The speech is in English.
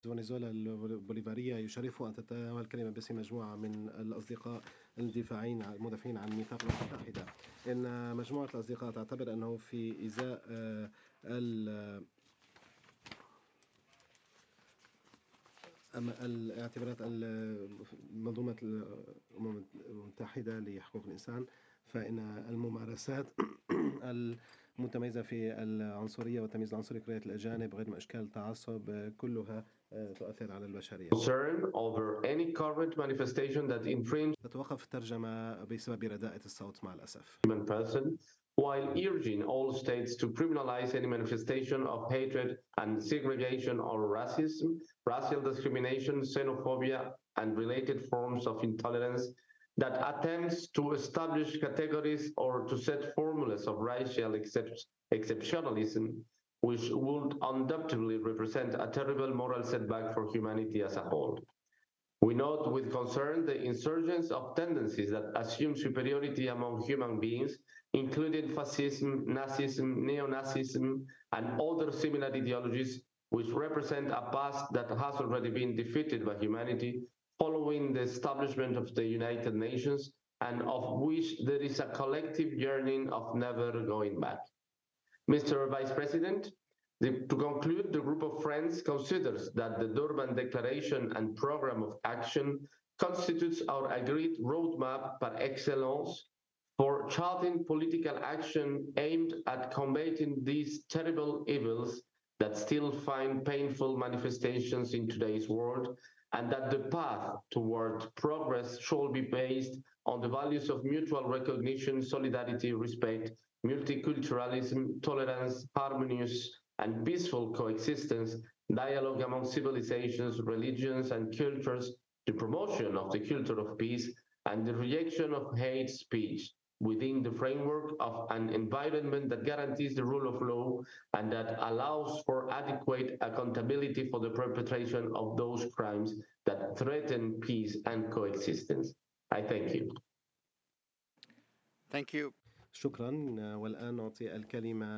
فنزويلا البوليفارية يشرف أن تتناول كلمة باسم مجموعة من الأصدقاء المدافعين عن ميثاق الأمم المتحدة. إن مجموعة الأصدقاء تعتبر أنه في إزاء الاعتبارات منظومة الأمم المتحدة لحقوق الإنسان، فإن الممارسات المتميزة في العنصرية والتمييز العنصري وكراهية الأجانب غير من أشكال التعصب كلها تؤثر على البشرية. Concern over any current manifestation that infringe تتوقف الترجمة بسبب رداءة الصوت مع الأسف. human person, while urging all states to criminalize any manifestation of hatred and segregation or racism, racial discrimination, xenophobia, and related forms of intolerance that attempts to establish categories or to set formulas of racial exceptionalism, which would undoubtedly represent a terrible moral setback for humanity as a whole. We note with concern the insurgence of tendencies that assume superiority among human beings, including fascism, Nazism, neo-Nazism, and other similar ideologies which represent a past that has already been defeated by humanity following the establishment of the United Nations, and of which there is a collective yearning of never going back. Mr. Vice President, to conclude, the group of friends considers that the Durban Declaration and Program of Action constitutes our agreed roadmap par excellence for charting political action aimed at combating these terrible evils that still find painful manifestations in today's world, and that the path toward progress shall be based on the values of mutual recognition, solidarity, respect, multiculturalism, tolerance, harmonious and peaceful coexistence, dialogue among civilizations, religions, and cultures, the promotion of the culture of peace, and the rejection of hate speech within the framework of an environment that guarantees the rule of law and that allows for adequate accountability for the perpetration of those crimes that threaten peace and coexistence. I thank you. Thank you. شكرا. والآن نعطي الكلمة